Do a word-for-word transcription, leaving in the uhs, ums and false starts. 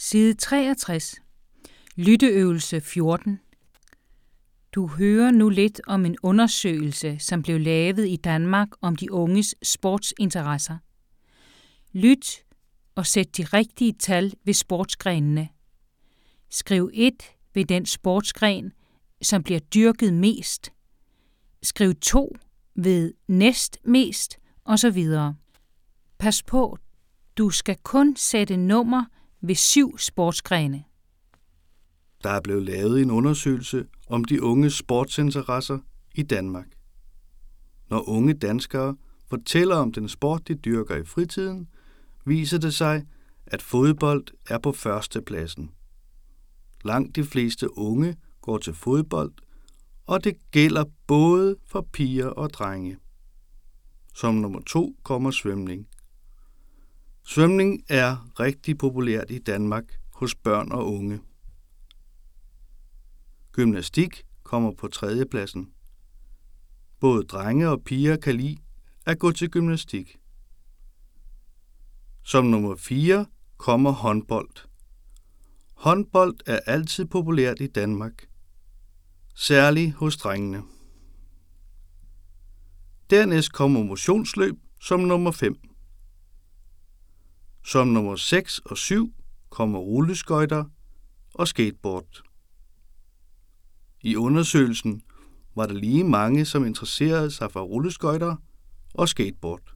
Side treogtres. Lytteøvelse fjorten. Du hører nu lidt om en undersøgelse, som blev lavet i Danmark om de unges sportsinteresser. Lyt og sæt de rigtige tal ved sportsgrenene. Skriv et ved den sportsgren, som bliver dyrket mest. Skriv to ved næst mest osv. Pas på, du skal kun sætte nummer ved syv sportsgrene. Der er blevet lavet en undersøgelse om de unges sportsinteresser i Danmark. Når unge danskere fortæller om den sport, de dyrker i fritiden, viser det sig, at fodbold er på førstepladsen. Langt de fleste unge går til fodbold, og det gælder både for piger og drenge. Som nummer to kommer svømning. Svømning er rigtig populært i Danmark hos børn og unge. Gymnastik kommer på tredjepladsen. Både drenge og piger kan lide at gå til gymnastik. Som nummer fire kommer håndbold. Håndbold er altid populært i Danmark, særligt hos drengene. Dernæst kommer motionsløb som nummer fem. Som nummer seks og syv kommer rulleskøjter og skateboard. I undersøgelsen var der lige mange, som interesserede sig for rulleskøjter og skateboard.